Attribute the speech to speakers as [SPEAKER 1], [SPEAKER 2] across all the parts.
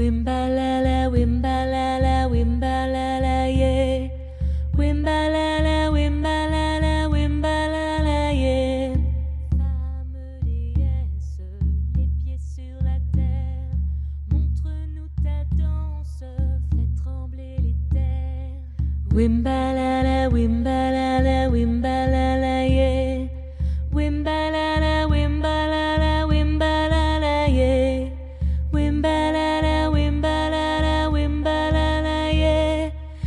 [SPEAKER 1] Wimbalala, wimbalala, wimbalala, yeah. Wimbalala, wimbalala, wimbalala, yeah. Femme déesse, les pieds sur la terre, montre-nous ta danse, fais trembler les terres. Wimbalala, wimbalala, wimbalala, yeah. Wimbalala, wimbalala, wimbalala, yeah. Wimbalala, wimbalala, wimbalala, yeah.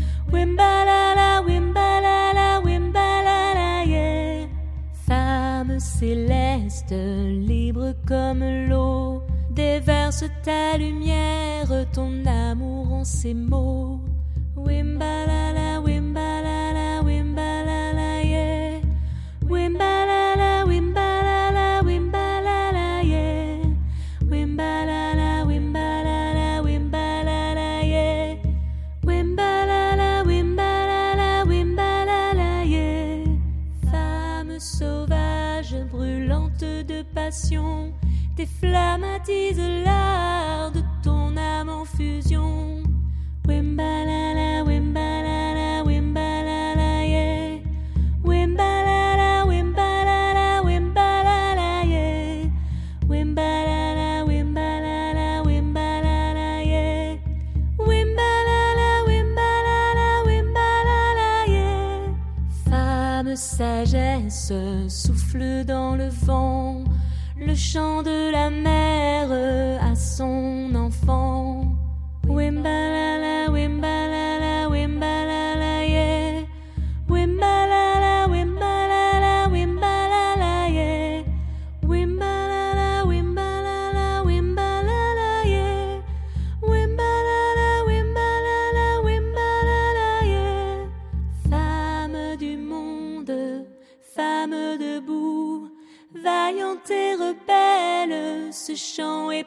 [SPEAKER 1] Wimbalala, wimbalala, wimbalala, yeah. Femme céleste, libre comme l'eau, déverse ta lumière, ton amour en ces mots. Wimbalala, wimbalala, wimbalala, yeah. Wimbalala, wimbalala, wimbalala, yeah. Wimbalala, wimbalala, wimbalala, yeah. Wimbalala, wimbalala, wimbalala, yeah. Femme sauvage, brûlante de passion, tes flammes attisent l'art de ton âme en fusion. Wimbalala, wimbalala, wimbalala, yeah. Wimbalala, wimbalala, wimbalala, yeah. Wimbalala, wimbalala, wimbalala, yeah. Wimbalala, wimbalala, wimbalala, yeah. Femme sagesse, souffle dans le vent, le chant de la mère à son enfant. Wimbalala, wimbalala, wimbalala, yeah. Wimbalala, wimbalala, wimbalala, yeah. Wimbalala, wimbalala, wimbalala, yeah. Wimbalala, wimbalala, wimbalala, yeah. Femme du monde, femme debout, vaillante et rebelle, ce chant est